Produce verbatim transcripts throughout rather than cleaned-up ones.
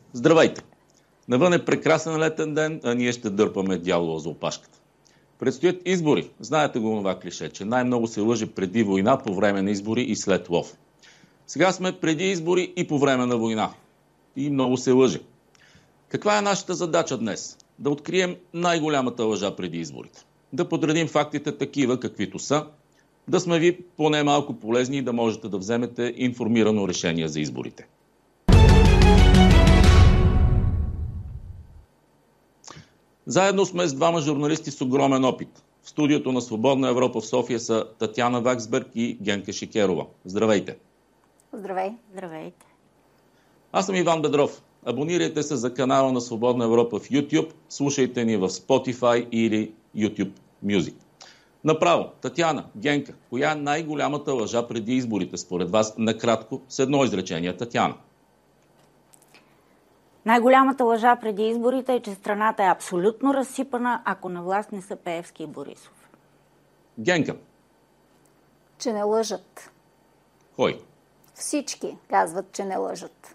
Здравейте! Навън е прекрасен летен ден, а ние ще дърпаме дявола за опашката. Предстоят избори. Знаете го това клише, че най-много се лъже преди война, по време на избори и след лов. Сега сме преди избори и по време на война. И много се лъже. Каква е нашата задача днес? Да открием най-голямата лъжа преди изборите. Да подредим фактите такива, каквито са. Да сме ви поне малко полезни и да можете да вземете информирано решение за изборите. Заедно сме с двама журналисти с огромен опит. В студиото на Свободна Европа в София са Татяна Ваксберг и Генка Шикерова. Здравейте! Здравей! Здравейте! Аз съм Иван Бедров. Абонирайте се за канала на Свободна Европа в YouTube, слушайте ни в Spotify или YouTube Music. Направо, Татяна, Генка, коя е най-голямата лъжа преди изборите според вас? Накратко, с едно изречение. Татяна. Най-голямата лъжа преди изборите е, че страната е абсолютно разсипана, ако на власт не са Пеевски и Борисов. Генка. Че не лъжат. Кой? Всички казват, че не лъжат.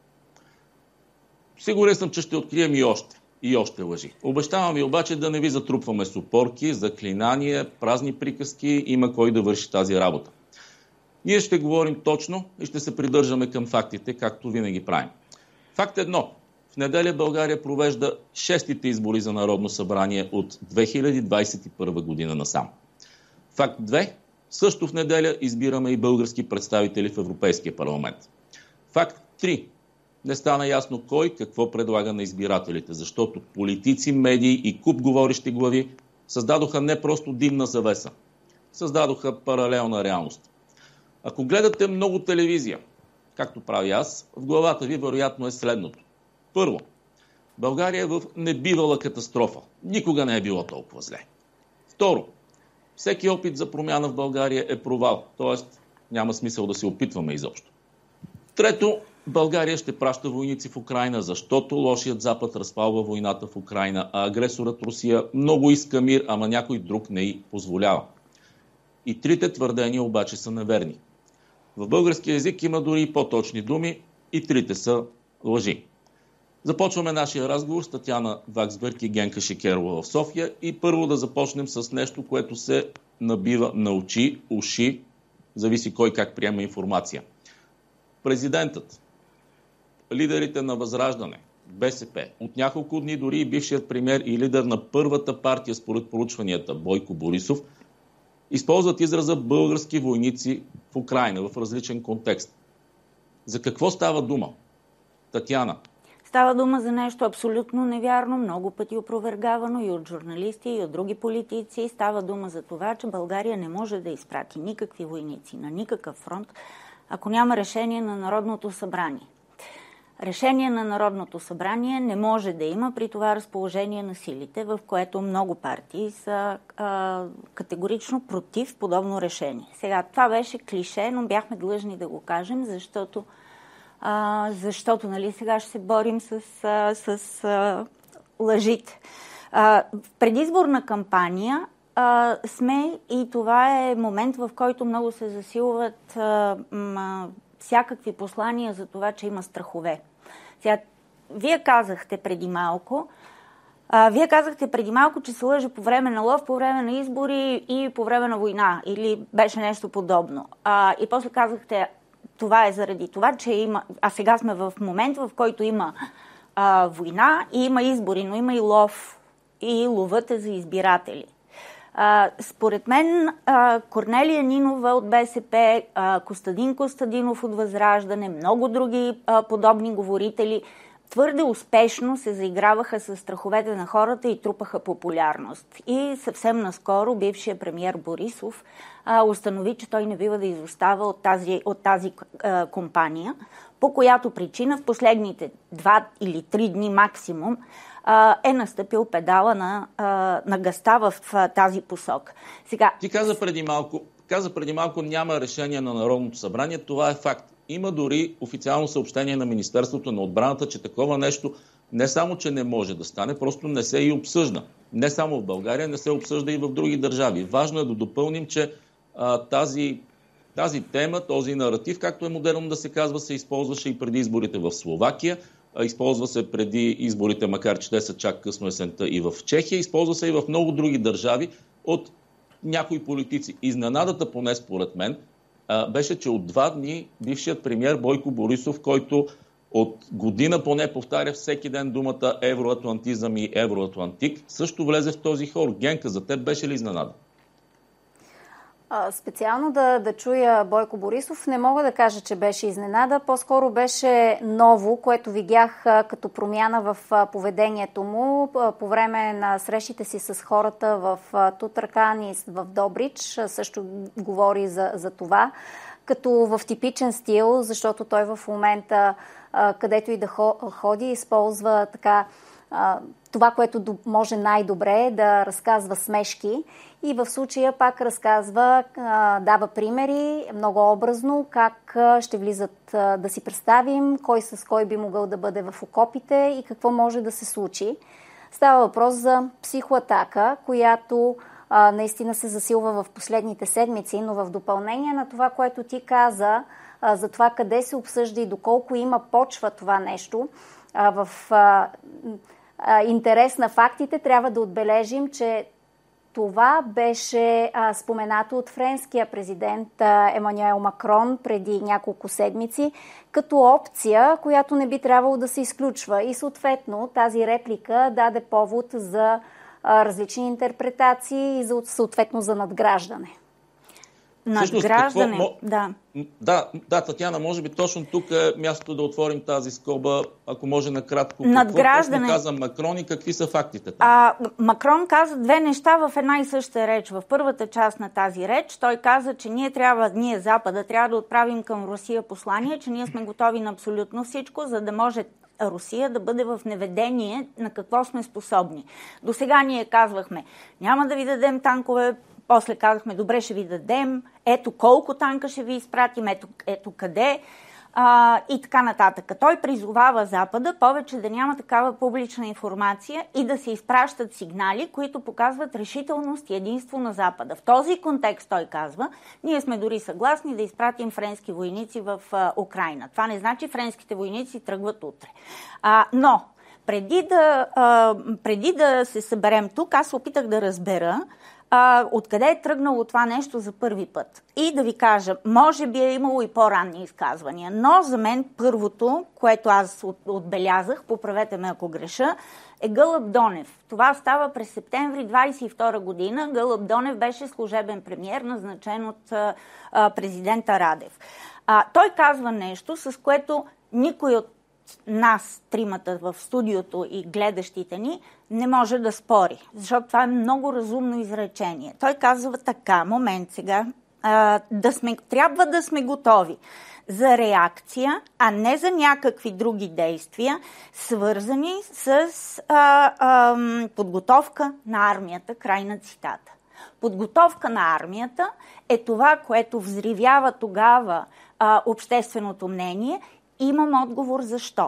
Сигурен съм, че ще открием и още. И още лъжи. Обещавам ви обаче да не ви затрупваме с опорки, заклинания, празни приказки. Има кой да върши тази работа. Ние ще говорим точно и ще се придържаме към фактите, както винаги правим. Факт едно. В неделя България провежда шестите избори за Народно събрание от две хиляди двадесет и първа година насам. Факт две. Също в неделя избираме и български представители в Европейския парламент. Факт три. Не стана ясно кой какво предлага на избирателите, защото политици, медии и куп говорещи глави създадоха не просто димна завеса. Създадоха паралелна реалност. Ако гледате много телевизия, както прави аз, в главата ви вероятно е следното. Първо, България е в небивала катастрофа. Никога не е било толкова зле. Второ, всеки опит за промяна в България е провал, т.е. няма смисъл да се опитваме изобщо. Трето, България ще праща войници в Украйна, защото лошият Запад разпалва войната в Украйна, а агресорът Русия много иска мир, ама някой друг не й позволява. И трите твърдения обаче са неверни. В български език има дори и по-точни думи, и трите са лъжи. Започваме нашия разговор с Татяна Ваксберг и Генка Шикерова в София и първо да започнем с нещо, което се набива на очи, уши, зависи кой как приема информация. Президентът, лидерите на Възраждане, БСП, от няколко дни дори и бившият премиер и лидер на първата партия според проучванията Бойко Борисов, използват израза български войници в Украйна в различен контекст. За какво става дума? Татяна. Става дума за нещо абсолютно невярно, много пъти опровергавано и от журналисти, и от други политици. Става дума за това, че България не може да изпрати никакви войници на никакъв фронт, ако няма решение на Народното събрание. Решение на Народното събрание не може да има при това разположение на силите, в което много партии са а, категорично против подобно решение. Сега, това беше клише, но бяхме длъжни да го кажем, защото, а, защото нали, сега ще се борим с, а, с а, лъжите. А, в предизборна кампания а, сме и това е момент, в който много се засилват а, м, всякакви послания за това, че има страхове. Сега, вие казахте преди малко, а, вие казахте преди малко, че се лъже по време на лов, по време на избори и по време на война, или беше нещо подобно. А, и после казахте, това е заради това, че има, а сега сме в момент, в който има а, война и има избори, но има и лов, и ловът е за избиратели. Uh, според мен uh, Корнелия Нинова от БСП, uh, Костадин Костадинов от Възраждане, много други uh, подобни говорители твърде успешно се заиграваха с страховете на хората и трупаха популярност. И съвсем наскоро бившият премиер Борисов uh, установи, че той не бива да изостава от тази, от тази uh, компания, по която причина в последните два или три дни максимум е настъпил педала на, на газта в тази посока. Сега... Ти каза преди малко, каза преди малко няма решение на Народното събрание. Това е факт. Има дори официално съобщение на Министерството на отбраната, че такова нещо не само, че не може да стане, просто не се и обсъжда. Не само в България, не се обсъжда и в други държави. Важно е да допълним, че а, тази, тази тема, този наратив, както е модерно да се казва, се използваше и преди изборите в Словакия. Използва се преди изборите, макар че те са чак късно есента и в Чехия. Използва се и в много други държави от някои политици. Изненадата, поне според мен, беше, че от два дни бившият премиер Бойко Борисов, който от година поне повтаря всеки ден думата евроатлантизъм и евроатлантик, също влезе в този хор. Генка, за теб беше ли изненада? Специално да, да чуя Бойко Борисов, не мога да кажа, че беше изненада. По-скоро беше ново, което видях като промяна в поведението му по време на срещите си с хората в Тутракан и в Добрич. Също говори за, за това. Като в типичен стил, защото той в момента, където и да ходи, използва така това, което може най-добре да разказва смешки. И в случая пак разказва, дава примери, много образно, как ще влизат, да си представим, кой с кой би могъл да бъде в окопите и какво може да се случи. Става въпрос за психоатака, която а, наистина се засилва в последните седмици, но в допълнение на това, което ти каза, а, за това къде се обсъжда и доколко има почва това нещо, а, в а, а, интерес на фактите трябва да отбележим, че това беше а, споменато от френския президент а, Емануел Макрон преди няколко седмици като опция, която не би трябвало да се изключва. И съответно тази реплика даде повод за а, различни интерпретации и за, съответно за надграждане. Надграждане, какво... да. Да, да, Татяна, може би точно тук е мястото да отворим тази скоба, ако може накратко. Надграждане. Какво каза Макрон и какви са фактите там? А, Макрон каза две неща в една и съща реч. В първата част на тази реч той каза, че ние трябва, ние Запада, трябва да отправим към Русия послание, че ние сме готови на абсолютно всичко, за да може Русия да бъде в неведение на какво сме способни. До сега ние казвахме, няма да ви дадем танкове, после казахме, добре, ще ви дадем, ето колко танка ще ви изпратим, ето, ето къде а, и така нататък. Той призовава Запада повече да няма такава публична информация и да се изпращат сигнали, които показват решителност и единство на Запада. В този контекст той казва, ние сме дори съгласни да изпратим френски войници в а, Украйна. Това не значи френските войници тръгват утре. А, но преди да, а, преди да се съберем тук, аз опитах да разбера А, откъде е тръгнало това нещо за първи път. И да ви кажа, може би е имало и по-ранни изказвания, но за мен първото, което аз от, отбелязах, поправете ме ако греша, е Гълъб Донев. Това става през септември двадесет и втора година. Гълъб Донев беше служебен премиер, назначен от а, президента Радев. А, той казва нещо, с което никой от нас, тримата в студиото и гледащите ни, не може да спори. Защото това е много разумно изречение. Той казва така, момент сега, а, да сме, трябва да сме готови за реакция, а не за някакви други действия, свързани с а, а, подготовка на армията. Край на цитата. Подготовка на армията е това, което взривява тогава а, общественото мнение. Имам отговор защо.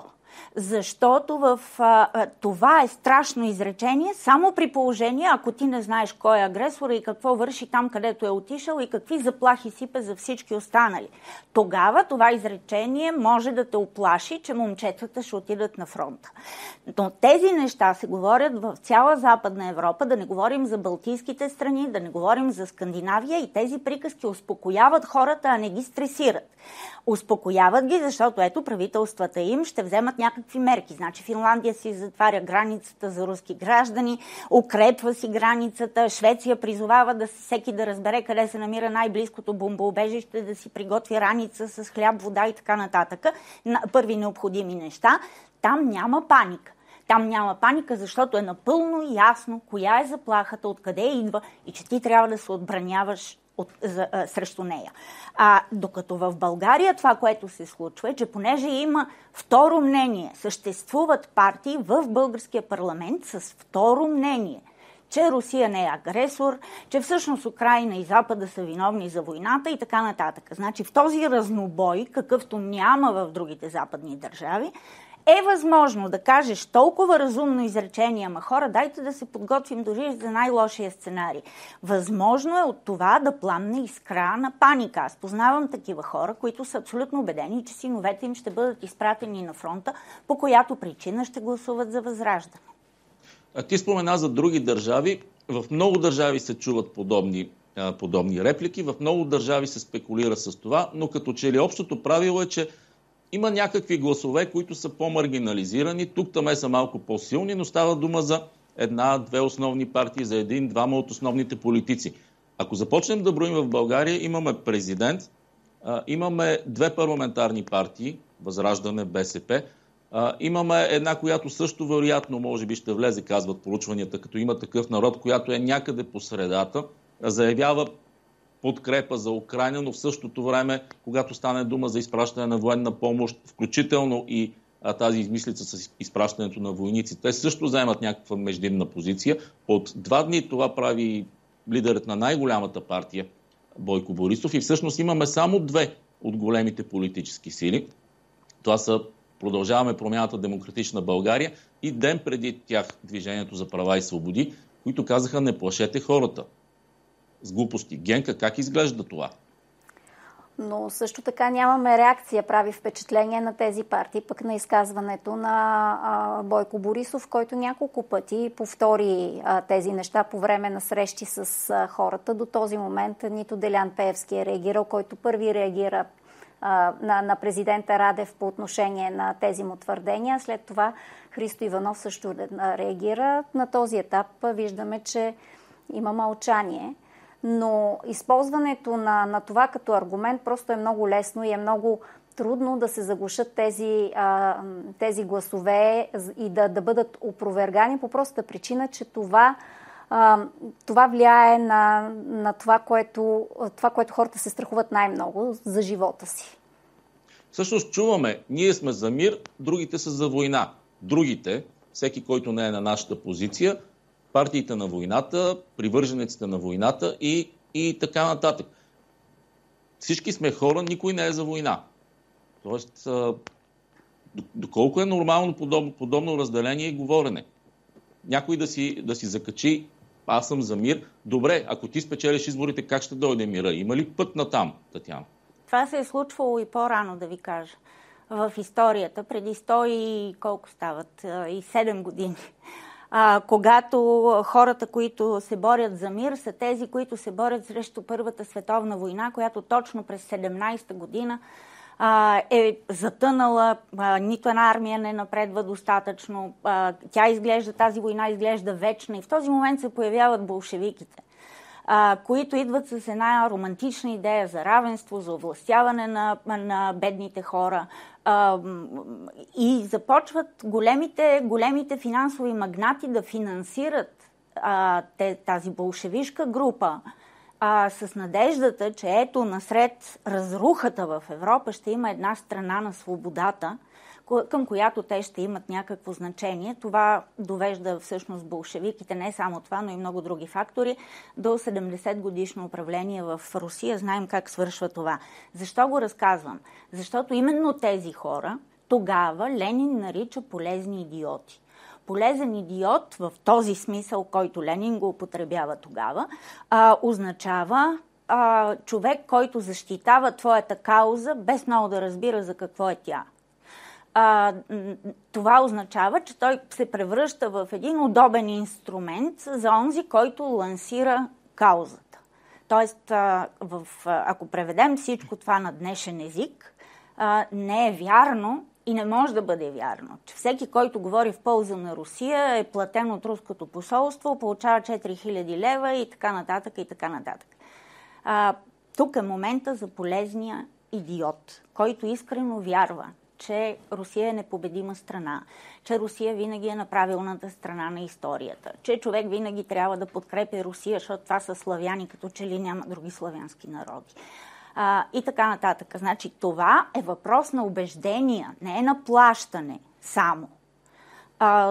Защото в а, това е страшно изречение, само при положение, ако ти не знаеш кой е агресора и какво върши там, където е отишъл и какви заплахи сипе за всички останали. Тогава това изречение може да те оплаши, че момчетата ще отидат на фронта. Но тези неща се говорят в цяла Западна Европа, да не говорим за Балтийските страни, да не говорим за Скандинавия, и тези приказки успокояват хората, а не ги стресират. Успокояват ги, защото ето правителствата им ще вземат някакви мерки. Значи Финландия си затваря границата за руски граждани, укрепва си границата, Швеция призовава да всеки да разбере къде се намира най-близкото бомбоубежище, да си приготви раница с хляб, вода и така нататък. Първи необходими неща. Там няма паника. Там няма паника, защото е напълно ясно коя е заплахата, откъде идва и че ти трябва да се отбраняваш От, за, а, срещу нея. А докато в България това, което се случва, е, че понеже има второ мнение, съществуват партии в българския парламент с второ мнение, че Русия не е агресор, че всъщност Украйна и Запада са виновни за войната и така нататък. Значи в този разнобой, какъвто няма в другите западни държави, е възможно да кажеш толкова разумно изречение, ама хора, дайте да се подготвим дори за най-лошия сценарий. Възможно е от това да пламне искра на паника. Аз познавам такива хора, които са абсолютно убедени, че синовете им ще бъдат изпратени на фронта, по която причина ще гласуват за Възраждане. А ти спомена за други държави. В много държави се чуват подобни, подобни реплики, в много държави се спекулира с това, но като че ли общото правило е, че има някакви гласове, които са по-маргинализирани, тук-там са малко по-силни, но става дума за една-две основни партии, за един-двама от основните политици. Ако започнем да броим в България, имаме президент, имаме две парламентарни партии, Възраждане, БСП, имаме една, която също вероятно може би ще влезе, казват проучванията, като Има такъв народ, която е някъде по средата, заявява подкрепа за Украйна, но в същото време, когато стане дума за изпращане на военна помощ, включително и а, тази измислица с изпращането на войници, те също заемат някаква междинна позиция. От два дни това прави лидерът на най-голямата партия Бойко Борисов и всъщност имаме само две от големите политически сили. Това са Продължаваме промяната Демократична България и ден преди тях Движението за права и свободи, които казаха: не плашете хората с глупости. Генка, как изглежда това? Но също така нямаме реакция, прави впечатление на тези партии, пък на изказването на а, Бойко Борисов, който няколко пъти повтори а, тези неща по време на срещи с а, хората. До този момент нито Делян Пеевски е реагирал, който първи реагира а, на, на президента Радев по отношение на тези му твърдения. След това Христо Иванов също реагира. На този етап виждаме, че има мълчание. Но използването на, на това като аргумент просто е много лесно и е много трудно да се заглушат тези, а, тези гласове и да, да бъдат опровергани по простата причина, че това, а, това влияе на, на това, което, това, което хората се страхуват най-много за живота си. Всъщност чуваме, ние сме за мир, другите са за война. Другите, всеки, който не е на нашата позиция, партиите на войната, привържениците на войната и, и така нататък. Всички сме хора, никой не е за война. Тоест, доколко е нормално подобно, подобно разделение и говорене? Някой да си, да си закачи: аз съм за мир. Добре, ако ти спечелиш изборите, как ще дойде мира? Има ли път на там, Татяна? Това се е случвало и по-рано, да ви кажа. В историята, преди сто и колко стават? И седем години. А, когато хората, които се борят за мир, са тези, които се борят срещу Първата световна война, която точно през седемнайсета година а, е затънала, а, нито една армия не напредва достатъчно, а, тя изглежда, тази война изглежда вечна и в този момент се появяват болшевиките, а, които идват с една романтична идея за равенство, за овластяване на, на бедните хора, а, и започват големите, големите финансови магнати да финансират а, те, тази болшевишка група а, с надеждата, че ето насред разрухата в Европа ще има една страна на свободата, към която те ще имат някакво значение. Това довежда всъщност болшевиките, не само това, но и много други фактори, до седемдесет годишно управление в Русия. Знаем как свършва това. Защо го разказвам? Защото именно тези хора тогава Ленин нарича полезни идиоти. Полезен идиот в този смисъл, който Ленин го употребява тогава, а, означава а, човек, който защитава твоята кауза, без много да разбира за какво е тя. А, това означава, че той се превръща в един удобен инструмент за онзи, който лансира каузата. Тоест, а, в, ако преведем всичко това на днешен език, а, не е вярно и не може да бъде вярно, че всеки, който говори в полза на Русия, е платен от руското посолство, получава четири хиляди лева и така нататък и така нататък. А, тук е момента за полезния идиот, който искрено вярва, че Русия е непобедима страна, че Русия винаги е на правилната страна на историята, че човек винаги трябва да подкрепя Русия, защото това са славяни, като че ли няма други славянски народи. А, и така нататък. Значи това е въпрос на убеждения, не е на плащане само. А,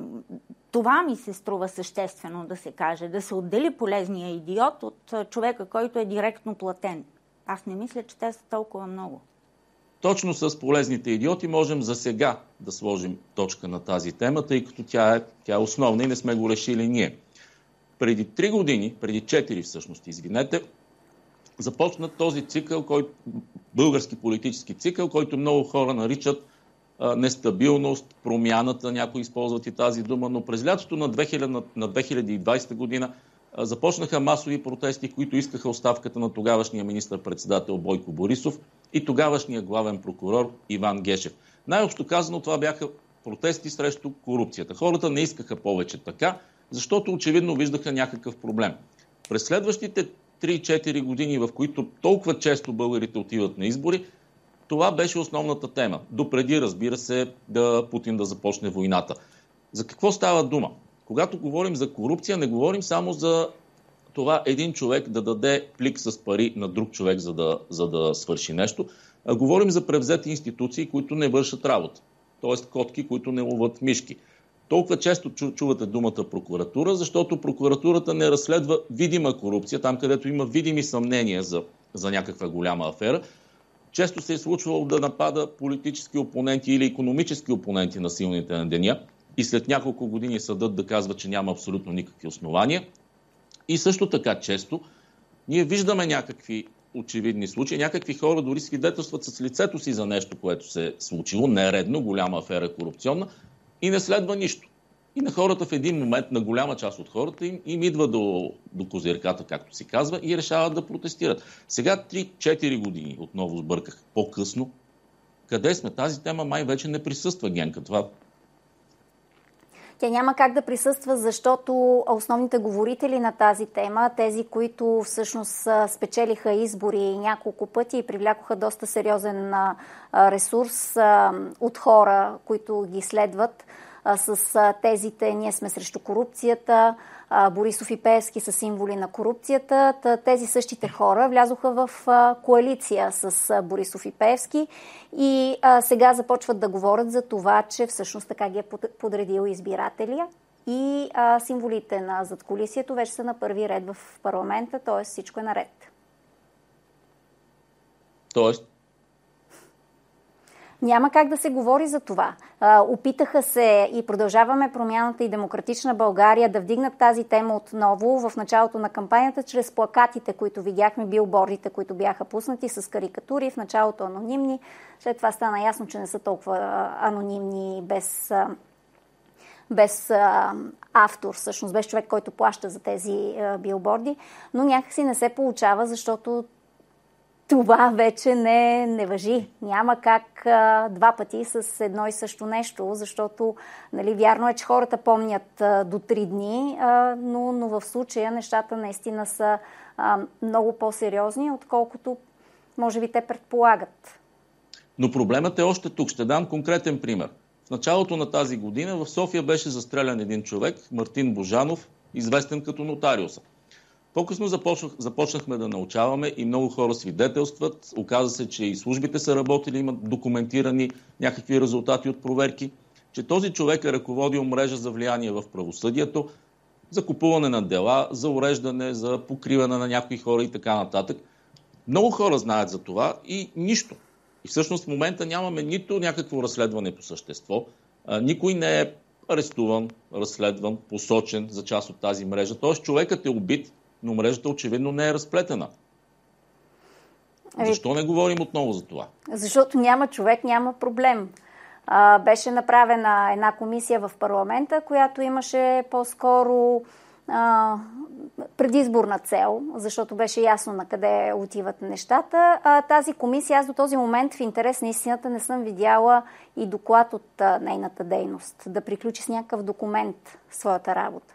това ми се струва съществено да се каже, да се отдели полезния идиот от човека, който е директно платен. Аз не мисля, че те са толкова много. точно с полезните идиоти можем за сега да сложим точка на тази тема, тъй като тя е, тя е основна и не сме го решили ние. Преди три години, преди четири всъщност, извинете, започна този цикъл, който, български политически цикъл, който много хора наричат а, нестабилност, промяната, някои използват и тази дума, но през лятото на, две хиляди, на две хиляди и двадесета година а, започнаха масови протести, които искаха оставката на тогавашния министър-председател Бойко Борисов и тогавашния главен прокурор Иван Гешев. Най-общо казано, това бяха протести срещу корупцията. Хората не искаха повече така, защото очевидно виждаха някакъв проблем. През следващите три-четири години, в които толкова често българите отиват на избори, това беше основната тема. Допреди, разбира се, да Путин да започне войната. За какво става дума? Когато говорим за корупция, не говорим само за това един човек да даде плик с пари на друг човек, за да, за да свърши нещо, а говорим за превзети институции, които не вършат работа. Тоест котки, които не ловят мишки. Толкова често чу, чувате думата прокуратура, защото прокуратурата не разследва видима корупция, там където има видими съмнения за, за някаква голяма афера. Често се е случвало да напада политически опоненти или икономически опоненти на силните на деня и след няколко години съдът да казва, че няма абсолютно никакви основания. И също така често ние виждаме някакви очевидни случаи, някакви хора дори свидетелстват с лицето си за нещо, което се е случило, нередно, голяма афера корупционна, и не следва нищо. И на хората в един момент, на голяма част от хората, им, им идва до, до козирката, както се казва, и решават да протестират. Сега три-четири години, отново сбърках, по-късно, къде сме? Тази тема май вече не присъства, Генка. Това... Тя няма как да присъства, защото основните говорители на тази тема, тези, които всъщност спечелиха избори няколко пъти и привлякоха доста сериозен ресурс от хора, които ги следват с тезите "Ние сме срещу корупцията", Борисов и Пеевски са символи на корупцията. Тези същите хора влязоха в коалиция с Борисов и Пеевски и сега започват да говорят за това, че всъщност така ги е подредил избирателя и символите на задкулисието вече са на първи ред в парламента, т.е. всичко е наред. Тоест? Няма как да се говори за това. Опитаха се и Продължаваме промяната и Демократична България да вдигнат тази тема отново в началото на кампанията чрез плакатите, които видяхме, билбордите, които бяха пуснати с карикатури, в началото анонимни. След това стана ясно, че не са толкова анонимни, без, без автор, всъщност без човек, който плаща за тези билборди. Но някакси не се получава, защото това вече не, не важи. Няма как а, два пъти с едно и също нещо, защото нали, вярно е, че хората помнят а, до три дни, а, но, но в случая нещата наистина са а, много по-сериозни, отколкото може би те предполагат. Но проблемът е още тук. Ще дам конкретен пример. В началото на тази година в София беше застрелян един човек, Мартин Божанов, известен като нотариуса. По-късно започнах, започнахме да научаваме и много хора свидетелстват. Оказа се, че и службите са работили, имат документирани някакви резултати от проверки, че този човек е ръководил мрежа за влияние в правосъдието, за купуване на дела, за уреждане, за покриване на някои хора и така нататък. Много хора знаят за това и нищо. И всъщност в момента нямаме нито някакво разследване по същество. Никой не е арестуван, разследван, посочен за част от тази мрежа. Тоест човекът е убит, но мрежата очевидно не е разплетена. Защо не говорим отново за това? Защото няма човек, няма проблем. А, беше направена една комисия в парламента, която имаше по-скоро а, предизборна цел, защото беше ясно на къде отиват нещата. А, тази комисия, аз до този момент в интерес на истината не съм видяла и доклад от а, нейната дейност, да приключи с някакъв документ своята работа.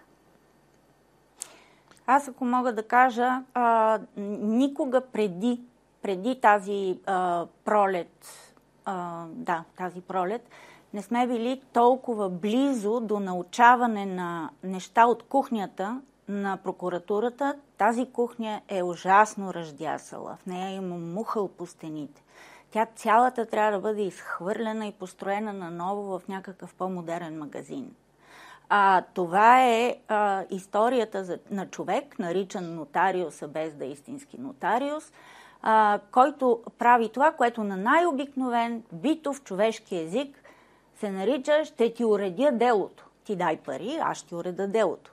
Аз, ако мога да кажа, а, никога преди, преди тази а, пролет, а, да, тази пролет, не сме били толкова близо до научаване на неща от кухнята на прокуратурата. Тази кухня е ужасно ръждясала. В нея има мухъл по стените. Тя цялата трябва да бъде изхвърлена и построена наново в някакъв по-модерен магазин. А, това е а, историята за, на човек, наричан нотариуса без да е истински нотариус, а, който прави това, което на най-обикновен битов човешки език се нарича „ще ти уредя делото. Ти дай пари, аз ще ти уредя делото“.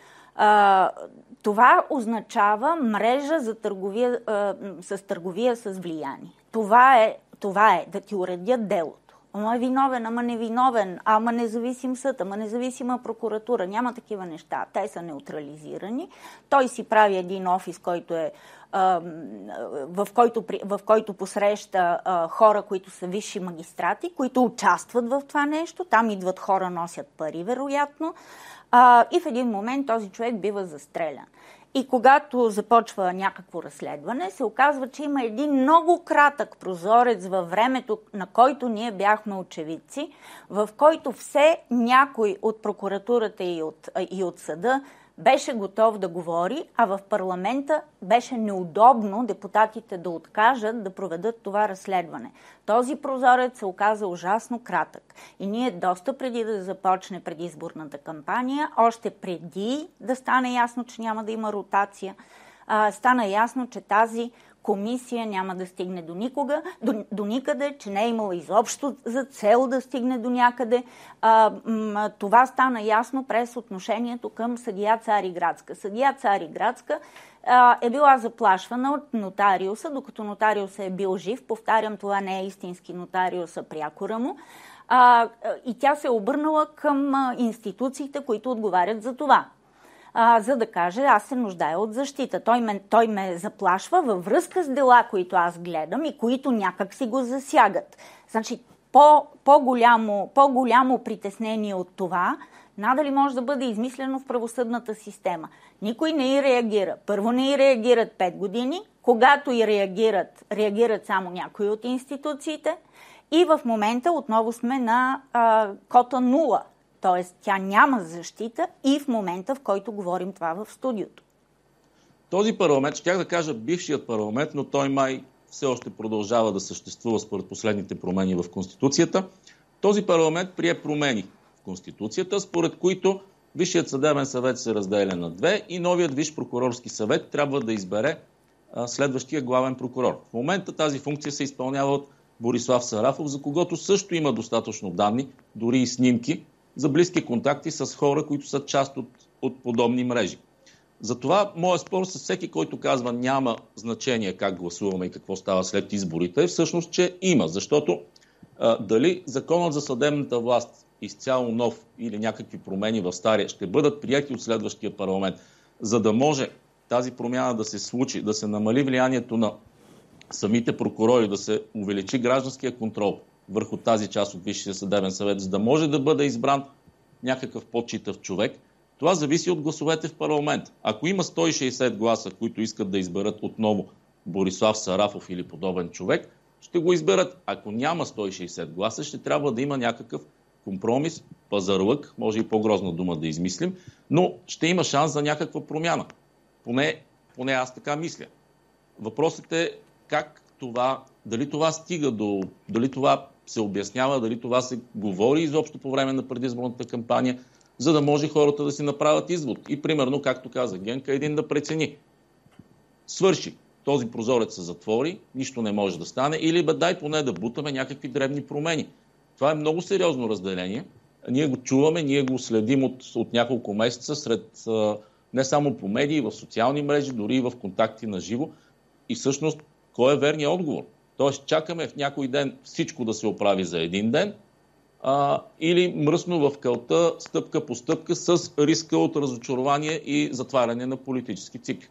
А, това означава мрежа за търговия, а, с търговия с влияние. Това е, това е да ти уредят делото. Ама е виновен, ама невиновен, ама независим съд, ама независима прокуратура. Няма такива неща. Те са неутрализирани. Той си прави един офис, който е, а, в, който, в който посреща а, хора, които са висши магистрати, които участват в това нещо. Там идват хора, носят пари, вероятно. А, и в един момент този човек бива застрелян. И когато започва някакво разследване, се оказва, че има един много кратък прозорец във времето, на който ние бяхме очевидци, в който все някой от прокуратурата и от, и от съда беше готов да говори, а в парламента беше неудобно депутатите да откажат да проведат това разследване. Този прозорец се оказа ужасно кратък. И ние доста преди да започне предизборната кампания, още преди да стане ясно, че няма да има ротация, стана ясно, че тази комисия няма да стигне до никога, до, до никъде, че не е имала изобщо за цел да стигне до някъде. А, м, това стана ясно през отношението към съдия Цариградска. Съдия Цариградска а, е била заплашвана от нотариуса, докато нотариуса е бил жив. Повтарям, това не е истински нотариус, а прякора му. А, и тя се е обърнала към а, институциите, които отговарят за това. А, за да каже, аз се нуждая от защита. Той ме, той ме заплашва във връзка с дела, които аз гледам и които някак си го засягат. Значи, по, по-голямо, по-голямо притеснение от това, надали може да бъде измислено в правосъдната система. Никой не и реагира. Първо не и реагират пет години, когато и реагират, реагират само някои от институциите и в момента отново сме на а, кота нула. Тоест, тя няма защита и в момента, в който говорим това в студиото. Този парламент, щях да кажа бившият парламент, но той май все още продължава да съществува според последните промени в Конституцията. Този парламент прие промени в Конституцията, според които Висшият съдебен съвет се разделя на две и новият Висш прокурорски съвет трябва да избере а, следващия главен прокурор. В момента тази функция се изпълнява от Борислав Сарафов, за когото също има достатъчно данни, дори и снимки, за близки контакти с хора, които са част от, от подобни мрежи. Затова моят спор с всеки, който казва няма значение как гласуваме и какво става след изборите, е всъщност, че има. Защото а, дали законът за съдебната власт изцяло нов или някакви промени в стария ще бъдат прияти от следващия парламент, за да може тази промяна да се случи, да се намали влиянието на самите прокурори, да се увеличи гражданския контрол върху тази част от Висшия съдебен съвет, за да може да бъде избран някакъв по-читав човек, това зависи от гласовете в парламент. Ако има сто и шейсет гласа, които искат да изберат отново Борислав Сарафов или подобен човек, ще го изберат. Ако няма сто и шейсет гласа, ще трябва да има някакъв компромис, пазарлък, може и по-грозна дума да измислим, но ще има шанс за някаква промяна. Поне, поне аз така мисля. Въпросът е как това, дали това стига до, дали това се обяснява, дали това се говори изобщо по време на предизборната кампания, за да може хората да си направят извод. И примерно, както каза Генка, един да прецени. Свърши. Този прозорец се затвори, нищо не може да стане, или бе дай поне да бутаме някакви дребни промени. Това е много сериозно разделение. Ние го чуваме, ние го следим от, от няколко месеца сред не само по медии, в социални мрежи, дори и в контакти на живо. И всъщност, кой е верният отговор? Тоест, чакаме в някой ден всичко да се оправи за един ден, а, или мръсно в кълта, стъпка по стъпка, с риска от разочарование и затваряне на политически цикли.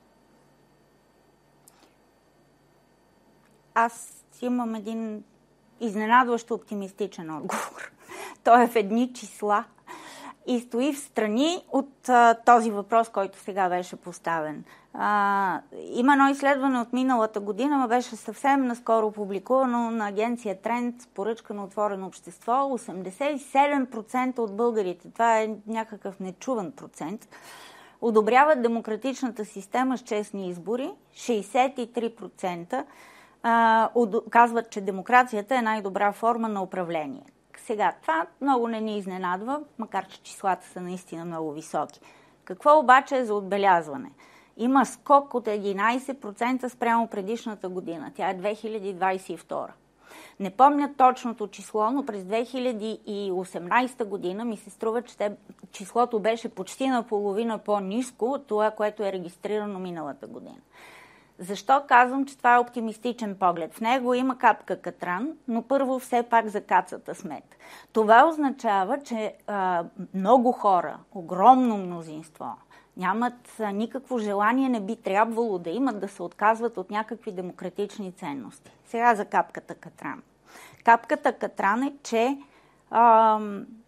Аз имам един изненадващо оптимистичен отговор. Той е в едни числа и стои в страни от а, този въпрос, който сега беше поставен. А, има едно изследване от миналата година, но беше съвсем наскоро публикувано на агенция Тренд, поръчка на Отворено общество. осемдесет и седем процента от българите, това е някакъв нечуван процент, одобряват демократичната система с честни избори. шейсет и три процента а, казват, че демокрацията е най-добра форма на управление. Сега, това много не ни изненадва, макар че числата са наистина много високи. Какво обаче е за отбелязване? има скок от единайсет процента спрямо предишната година. Тя е две хиляди двайсет и втора. Не помня точното число, но през две хиляди и осемнайсета година ми се струва, че те, числото беше почти наполовина по-ниско от това, което е регистрирано миналата година. Защо казвам, че това е оптимистичен поглед? В него има капка катран, но първо все пак за кацата смет. Това означава, че а, много хора, огромно мнозинство, нямат а, никакво желание, не би трябвало да имат да се отказват от някакви демократични ценности. Сега за капката катран. Капката катран е, че а,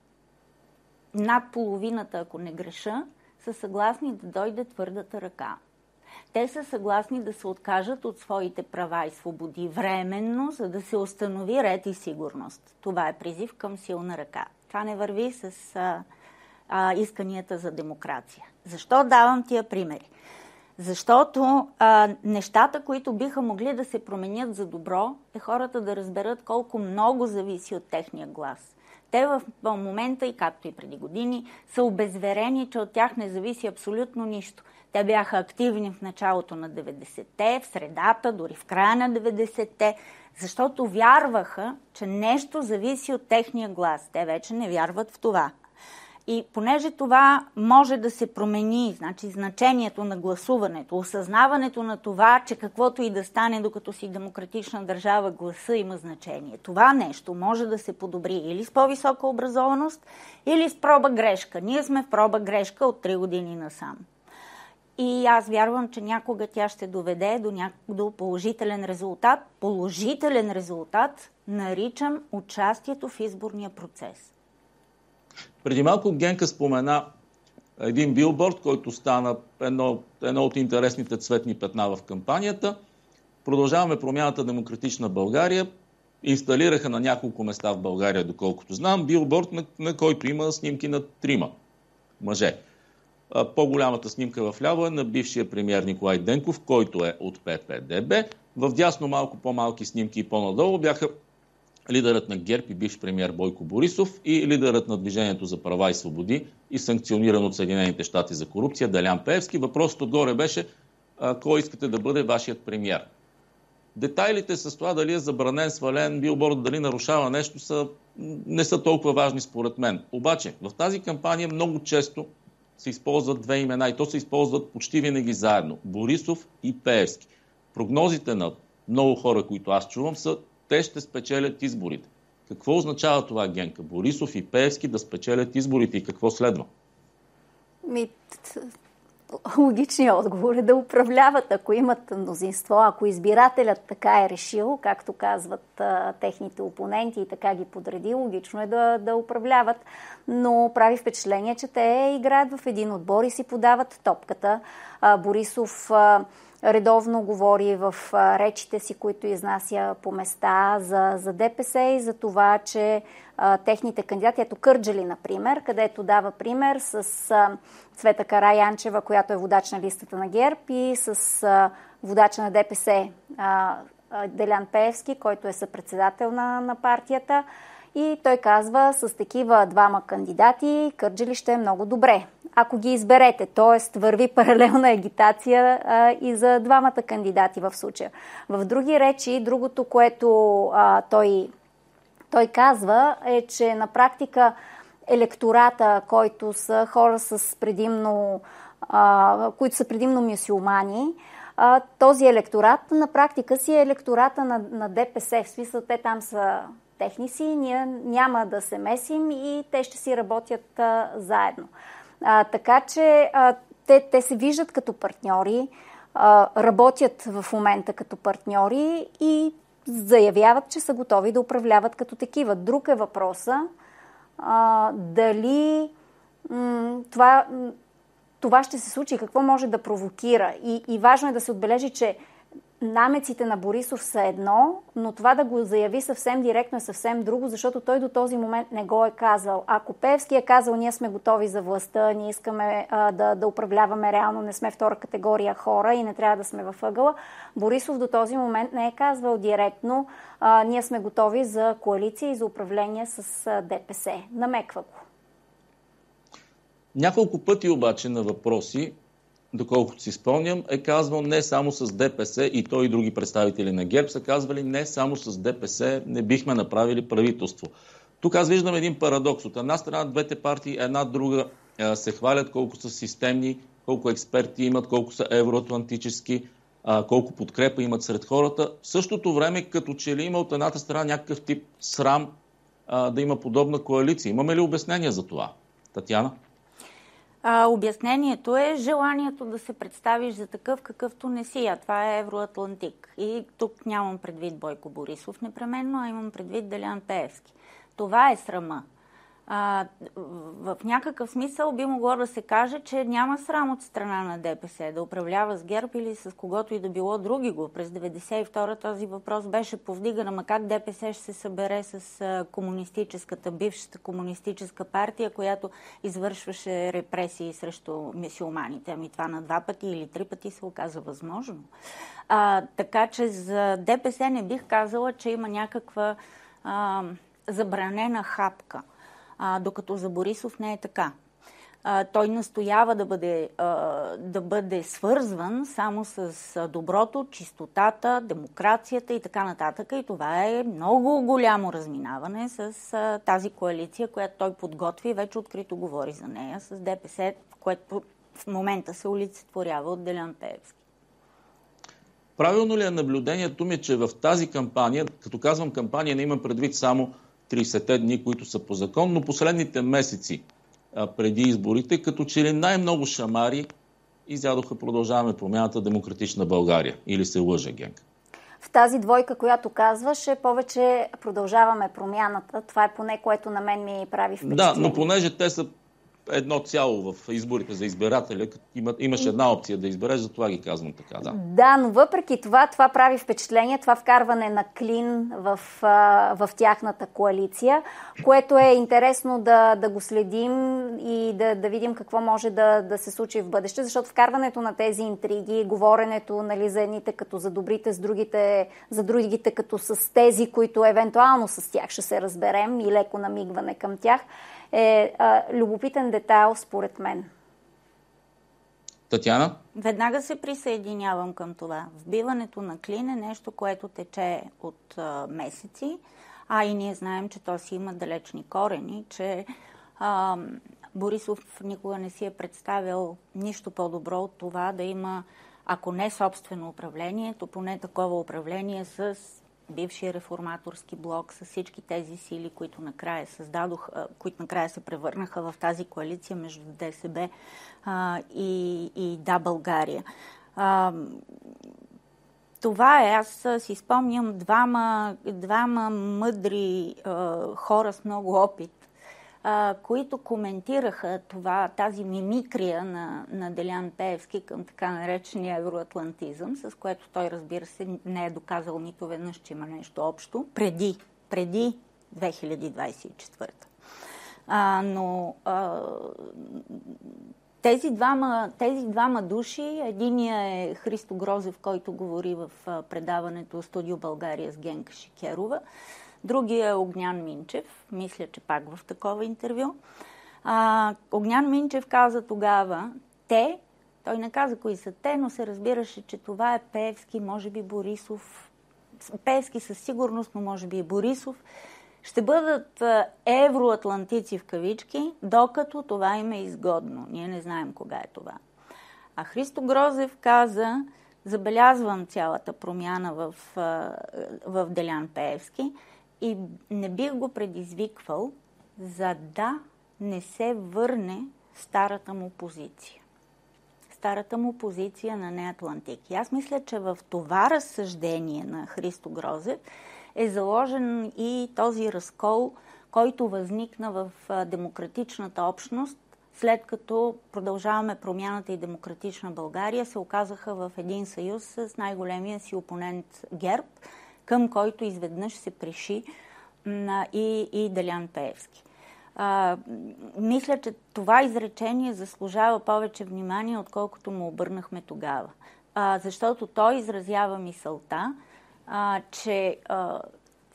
над половината, ако не греша, са съгласни да дойде твърдата ръка. Те са съгласни да се откажат от своите права и свободи временно, за да се установи ред и сигурност. Това е призив към силна ръка. Това не върви с а, а, исканията за демокрация. Защо давам тия примери? Защото а, нещата, които биха могли да се променят за добро, е хората да разберат колко много зависи от техния глас. Те в момента, и както и преди години, са обезверени, че от тях не зависи абсолютно нищо. Те бяха активни в началото на деветдесетте, в средата, дори в края на деветдесетте, защото вярваха, че нещо зависи от техния глас. Те вече не вярват в това. И понеже това може да се промени, значи значението на гласуването, осъзнаването на това, че каквото и да стане, докато си демократична държава, гласа има значение. Това нещо може да се подобри или с по-висока образованост, или с проба грешка. Ние сме в проба грешка от три години насам. И аз вярвам, че някога тя ще доведе до, ня... до положителен резултат. Положителен резултат наричам участието в изборния процес. Преди малко Генка спомена един билборд, който стана едно, едно от интересните цветни петна в кампанията. Продължаваме промяната Демократична България. Инсталираха на няколко места в България, доколкото знам, билборд, на, на който има снимки на трима мъже. По-голямата снимка в ляво е на бившия премиер Николай Денков, който е от П П Д Б. В дясно малко по-малки снимки и по-надолу бяха лидерът на ГЕРБ и бивш премиер Бойко Борисов и лидерът на Движението за права и свободи и санкциониран от Съединените щати за корупция Делян Пеевски. Въпросът отгоре беше а, кой искате да бъде вашият премиер. Детайлите с това дали е забранен, свален билборд, дали нарушава нещо, са, не са толкова важни според мен. Обаче в тази кампания много често се използват две имена и то се използват почти винаги заедно. Борисов и Пеевски. Прогнозите на много хора, които аз чувам, са те ще спечелят изборите. Какво означава това, Генка? Борисов и Пеевски да спечелят изборите и какво следва? Ми, логичният отговор е да управляват, ако имат мнозинство, ако избирателят така е решил, както казват а, техните опоненти и така ги подреди, логично е да, да управляват, но прави впечатление, че те играят в един отбор и си подават топката. А, Борисов а, редовно говори в а, речите си, които изнася по места за, за Д П С и за това, че а, техните кандидати, ето Кърджали, например, където дава пример с а, Цвета Караянчева, която е водач на листата на ГЕРБ, и с а, водача на Д П С а, а, Делян Пеевски, който е съпредседател на, на партията. И той казва, с такива двама кандидати Кърджали ще е много добре, ако ги изберете. Т.е. върви паралелна агитация а, и за двамата кандидати в случая. В други речи, другото, което а, той, той казва, е, че на практика електората, който са хора с предимно, а, които са предимно мюсюлмани, а, този електорат на практика си е електората на, на Д П С. В смисъл, те там са техни си, ние няма да се месим и те ще си работят а, заедно. А, така че а, те, те се виждат като партньори, а, работят в момента като партньори и заявяват, че са готови да управляват като такива. Друг е въпроса а, дали м- това, м- това ще се случи, какво може да провокира. И, и важно е да се отбележи, че намеците на Борисов са едно, но това да го заяви съвсем директно е съвсем друго, защото той до този момент не го е казал. Ако Пеевски е казал, ние сме готови за властта, ние искаме а, да, да управляваме реално, не сме втора категория хора и не трябва да сме във ъгъла, Борисов до този момент не е казвал директно, а, ние сме готови за коалиция и за управление с а, Д П С. Намеква го. Няколко пъти обаче на въпроси доколкото си спомням, е казвал не само с ДПС, и той и други представители на ГЕРБ са казвали не само с ДПС не бихме направили правителство. Тук аз виждам един парадокс. От една страна двете партии една друга се хвалят колко са системни, колко експерти имат, колко са евроатлантически, колко подкрепа имат сред хората. В същото време, като че ли има от едната страна някакъв тип срам а, да има подобна коалиция. Имаме ли обяснение за това? Татяна? А, обяснението е желанието да се представиш за такъв, какъвто не си. А това е евроатлантик. И тук нямам предвид Бойко Борисов непременно, а имам предвид Делян Пеевски. Това е срама. А, в някакъв смисъл би могло да се каже, че няма срам от страна на ДПС да управлява с ГЕРБ или с когото и да било други го. През деветдесет и втора този въпрос беше повдиган, ама как ДПС ще се събере с комунистическата, бившата комунистическа партия, която извършваше репресии срещу мюсюлманите. Ами това на два пъти или три пъти се оказа възможно. А, така че за ДПС не бих казала, че има някаква а, забранена хапка. А, докато за Борисов не е така. А, той настоява да бъде, а, да бъде свързван само с доброто, чистотата, демокрацията и така нататък. И това е много голямо разминаване с а, тази коалиция, която той подготви и вече открито говори за нея с ДПС, което в момента се олицетворява от Делян Пеевски. Правилно ли е наблюдението ми, че в тази кампания, като казвам кампания, не имам предвид само тридесетте дни, които са по закон, но последните месеци а, преди изборите, като че ли най-много шамари изядоха Продължаваме промяната Демократична България. Или се лъжа, Генка? В тази двойка, която казваш, е повече Продължаваме промяната. Това е поне, което на мен ми прави впечатление. Да, но понеже те са едно цяло в изборите за избирателя, има, имаш една опция да избереш, затова ги казвам така, да. Да, но въпреки това, това прави впечатление, това вкарване на клин в, в тяхната коалиция, което е интересно да, да го следим и да, да видим какво може да, да се случи в бъдеще, защото вкарването на тези интриги, говоренето, нали, за едните като за добрите, с другите, за другите като с тези, които евентуално с тях ще се разберем и леко намигване към тях, е а, любопитен детайл според мен. Татяна? Веднага се присъединявам към това. Вбиването на клин е нещо, което тече от а, месеци, а и ние знаем, че то си има далечни корени, че а, Борисов никога не си е представил нищо по-добро от това да има, ако не собствено управление, то поне такова управление с бившия реформаторски блок, с всички тези сили, които накрая създадох, които накрая се превърнаха в тази коалиция между ДСБ а, и, и Да, България. А, това е, аз си спомням двама, двама мъдри а, хора с много опит, а, които коментираха това, тази мимикрия на, на Делян Пеевски към така наречения евроатлантизъм, с което той, разбира се, не е доказал нито веднъж, че има нещо общо, преди, преди две хиляди двадесет и четвърта. А, но а, тези, двама, тези двама души, единия е Христо Грозев, който говори в предаването Студио България с Генка Шикерова, другия е Огнян Минчев, мисля, че пак в такова интервю. А, Огнян Минчев каза тогава, те, той не каза кои са те, но се разбираше, че това е Пеевски, може би Борисов, Пеевски със сигурност, но може би и Борисов, ще бъдат евроатлантици в кавички, докато това им е изгодно. Ние не знаем кога е това. А Христо Грозев каза, забелязвам цялата промяна в, в Делян Пеевски, и не бих го предизвиквал, за да не се върне старата му позиция. Старата му позиция на неатлантик. И аз мисля, че в това разсъждение на Христо Грозев е заложен и този разкол, който възникна в демократичната общност, след като Продължаваме промяната и Демократична България се оказаха в един съюз с най-големия си опонент ГЕРБ, към който изведнъж се приши и, и Делян Пеевски. А, мисля, че това изречение заслужава повече внимание, отколкото му обърнахме тогава. А, защото той изразява мисълта, а, че а,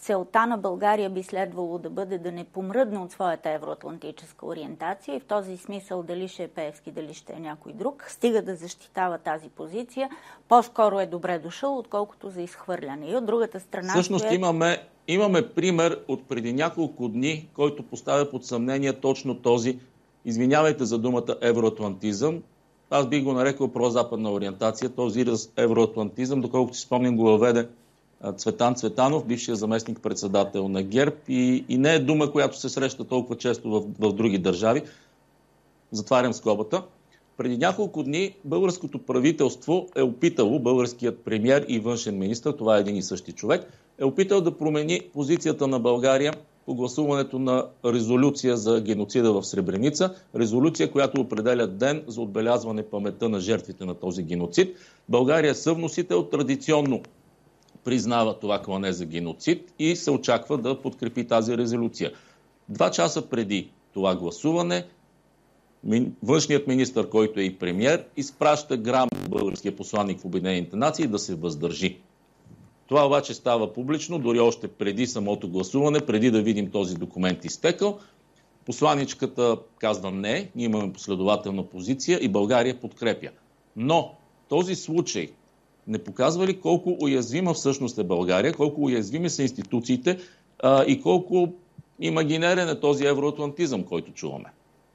целта на България би следвало да бъде да не помръдне от своята евроатлантическа ориентация и в този смисъл дали ще е Пеевски, дали ще е някой друг, стига да защитава тази позиция, по-скоро е добре дошъл, отколкото за изхвърляне. И от другата страна... Всъщност стоят... имаме, имаме пример от преди няколко дни, който поставя под съмнение точно този, извинявайте за думата, евроатлантизъм. Аз бих го нарекал прозападна ориентация. Този израз евроатлантизъм, доколкото си спомням, го въведе Цветан Цветанов, бившия заместник-председател на ГЕРБ, и, и не е дума, която се среща толкова често в, в други държави. Затварям скобата. Преди няколко дни българското правителство е опитало, българският премиер и външен министър, това е един и същи човек, е опитал да промени позицията на България по гласуването на резолюция за геноцида в Сребреница. Резолюция, която определя ден за отбелязване паметта на жертвите на този геноцид. България е съвносител, традиционно признава това клане за геноцид и се очаква да подкрепи тази резолюция. Два часа преди това гласуване, външният министър, който е и премиер, изпраща грам българския посланник в Обединените нации да се въздържи. Това обаче става публично, дори още преди самото гласуване, преди да видим този документ изтекъл. Посланичката казва не, ние имаме последователна позиция и България подкрепя. Но този случай не показва ли колко уязвима всъщност е България, колко уязвими са институциите а, и колко имагинерен е този евроатлантизъм, който чуваме?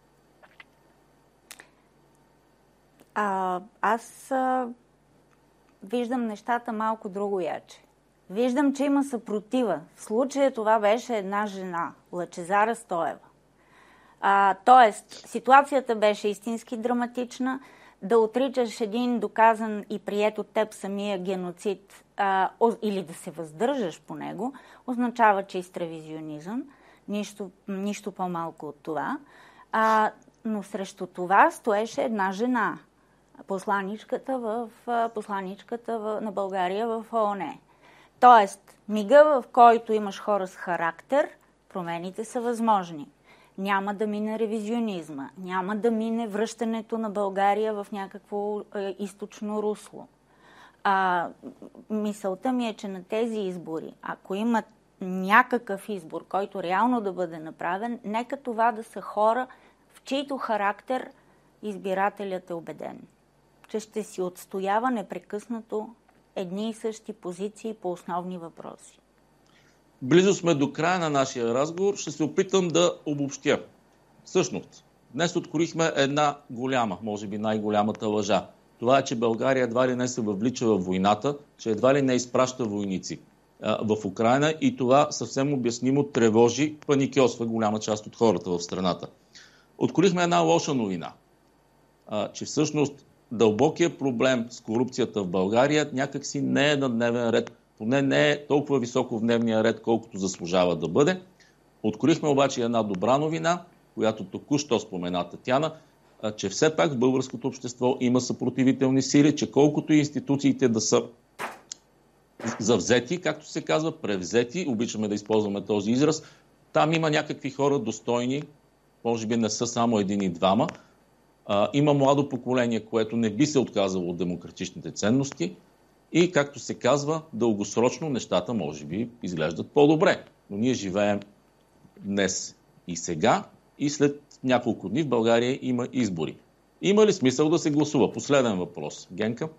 А, аз а, виждам нещата малко друго яче. Виждам, че има съпротива. В случая това беше една жена, Лъчезара Стоева. А, тоест, ситуацията беше истински драматична. Да отричаш един доказан и приет от теб самия геноцид а, или да се въздържаш по него, означава чист ревизионизъм. Нищо, нищо по-малко от това. А, но срещу това стоеше една жена, посланичката, в, посланичката в, на България в ООН. Тоест, мига, в който имаш хора с характер, промените са възможни. Няма да мине ревизионизма, няма да мине връщането на България в някакво е, източно русло. А, мисълта ми е, че на тези избори, ако имат някакъв избор, който реално да бъде направен, нека това да са хора, в чийто характер избирателят е убеден, че ще си отстоява непрекъснато едни и същи позиции по основни въпроси. Близо сме до края на нашия разговор. Ще се опитам да обобщя. Всъщност, днес открихме една голяма, може би най-голямата лъжа. Това е, че България едва ли не се въвлича в войната, че едва ли не изпраща войници а, в Украйна и това съвсем обяснимо тревожи, паникьосва голяма част от хората в страната. Открихме една лоша новина, а, че всъщност дълбокият проблем с корупцията в България някакси не е на дневен ред, поне не е толкова високо в дневния ред, колкото заслужава да бъде. Открихме обаче една добра новина, която току-що спомена Татяна, че все пак в българското общество има съпротивителни сили, че колкото и институциите да са завзети, както се казва, превзети, обичаме да използваме този израз, там има някакви хора достойни, може би не са само един и двама. Има младо поколение, което не би се отказало от демократичните ценности и, както се казва, дългосрочно нещата може би изглеждат по-добре. Но ние живеем днес и сега и след няколко дни в България има избори. Има ли смисъл да се гласува? Последен въпрос. Генка?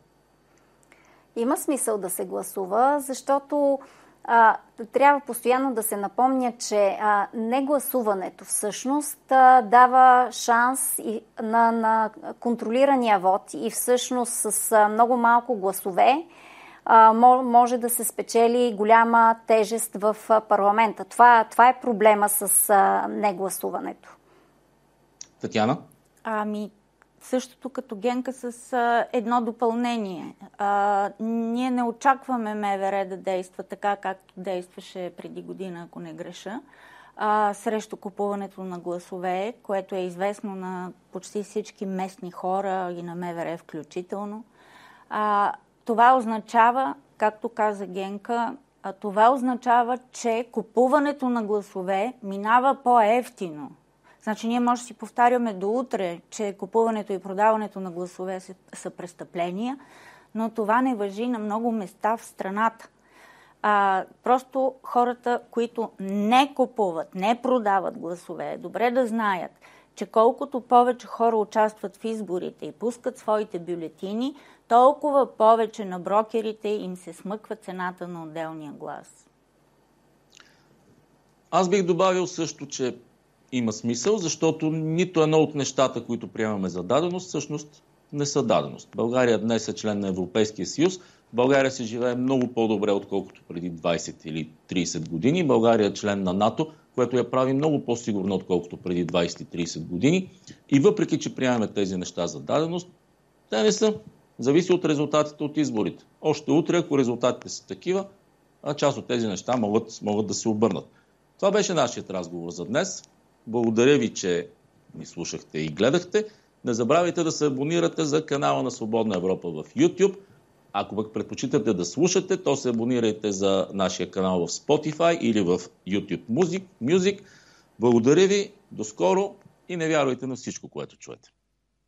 Има смисъл да се гласува, защото а, трябва постоянно да се напомня, че а, негласуването всъщност а, дава шанс и на, на контролирания вод и всъщност с а, много малко гласове а, може да се спечели голяма тежест в а, парламента. Това, това е проблема с а, негласуването. Татяна? Ами, същото като Генка с а, едно допълнение. А, ние не очакваме МВР да действа така, както действаше преди година, ако не греша, а, срещу купуването на гласове, което е известно на почти всички местни хора и на МВР включително. А, това означава, както каза Генка, а, това означава, че купуването на гласове минава по-евтино. Значи ние може да си повтаряме до утре, че купуването и продаването на гласове са, са престъпления, но това не важи на много места в страната. А, просто хората, които не купуват, не продават гласове, е добре да знаят, че колкото повече хора участват в изборите и пускат своите бюлетини, толкова повече на брокерите им се смъква цената на отделния глас. Аз бих добавил също, че има смисъл, защото нито едно от нещата, които приемаме за даденост, всъщност не са даденост. България днес е член на Европейския съюз. България се живее много по-добре, отколкото преди двайсет или трийсет години. България е член на НАТО, което я прави много по-сигурно, отколкото преди двайсет и трийсет години. И въпреки, че приемаме тези неща за даденост, те не са. Зависи от резултатите от изборите. Още утре, ако резултатите са такива, а част от тези неща могат, могат да се обърнат. Това беше нашият разговор за днес. Благодаря ви, че ни слушахте и гледахте. Не забравяйте да се абонирате за канала на Свободна Европа в YouTube. Ако пък предпочитате да слушате, то се абонирайте за нашия канал в Spotify или в YouTube Music. Благодаря ви, до скоро и не вярвайте на всичко, което чуете.